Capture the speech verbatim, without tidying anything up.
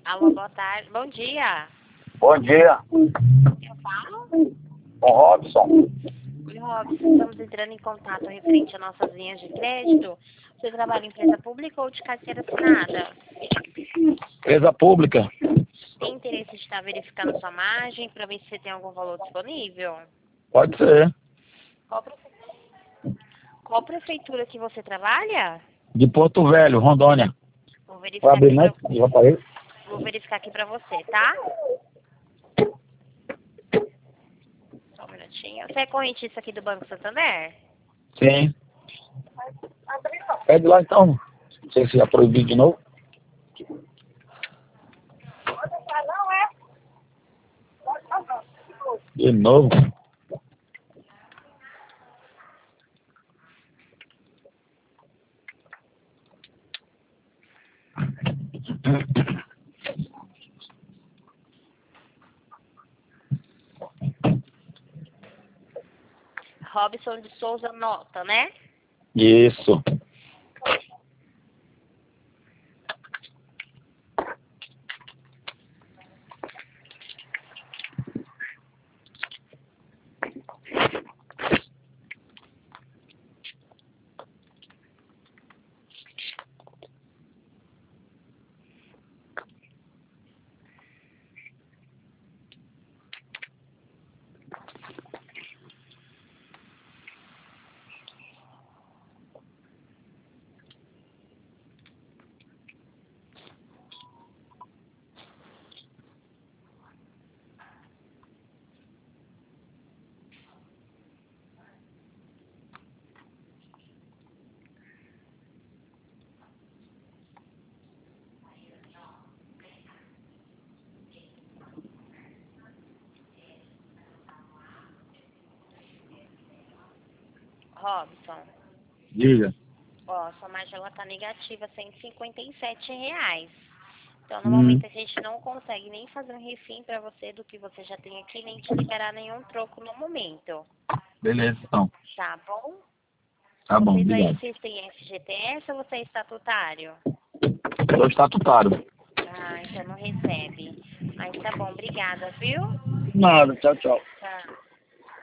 Alô, boa tarde. Bom dia. Bom dia, Eu falo? com o Robson. Oi, Robson. Estamos entrando em contato referente às nossas linhas de crédito. Você trabalha em empresa pública ou de carteira assinada? Empresa pública. Tem interesse de estar verificando sua margem para ver se você tem algum valor disponível? Pode ser. Qual, prefe... Qual prefeitura que você trabalha? De Porto Velho, Rondônia. Vou Vai verificar abrir aqui mais? pra... Já falei? Vou verificar aqui para você, tá? Só um minutinho. Você é correntista aqui do Banco Santander? Sim. Pede lá então. Não sei se já proibido de novo. De novo. Robson de Souza Nota, né? Isso. Robson, Diga. ó, sua margem ela tá negativa, cento e cinquenta e sete reais. Então, no Hum, momento, a gente não consegue nem fazer um refim para você do que você já tem aqui, nem te liberar nenhum troco no momento. beleza, então. Tá bom? Tá bom, Vocês aí, obrigado. vocês têm F G T S ou você é estatutário? Sou estatutário. Ah, então não recebe. Mas tá bom, obrigada, viu? Nada, tchau, tchau. Tá.